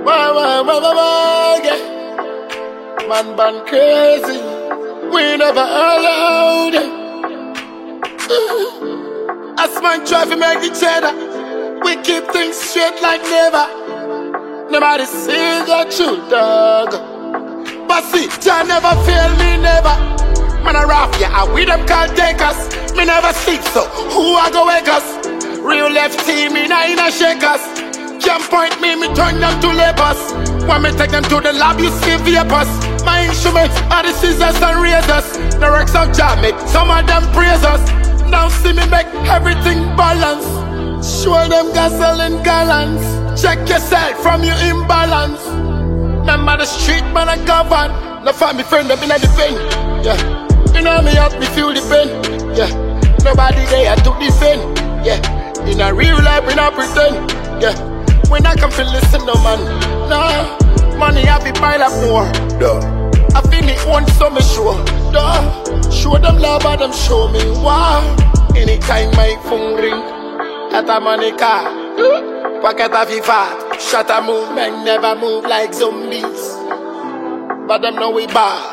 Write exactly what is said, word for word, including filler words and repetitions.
Why, why, why, why, why, yeah. Man, man, crazy. We never allowed it. As man try to make each other, we keep things straight like never. Nobody sees the truth, dog. But see, Jah never fail me, never. Man, I rough, yeah, I with them can't take us. Me never sleep, so who I go wake us? Real left team, me nah in a shake us. Can't point me, me turn them to labors. When me take them to the lab, you see vapors. My instruments are the scissors and razors. The works of Jah make some of them praise us. Now see me make everything balance. Show them gasoline gallons. Check yourself from your imbalance. Remember the street man I govern. Now find me friend up in the pen. Yeah, you know me help me feel the pain. Yeah, nobody there to defend. Yeah, in a real life we not pretend. Yeah, when I come to listen no man. Nah, money have to pile up more. Duh. I feel me own so me sure. Duh. Show them love and them show me why. Anytime my phone ring, at a money car, pocket of fat, shut a movement never move like zombies. But them know we bad.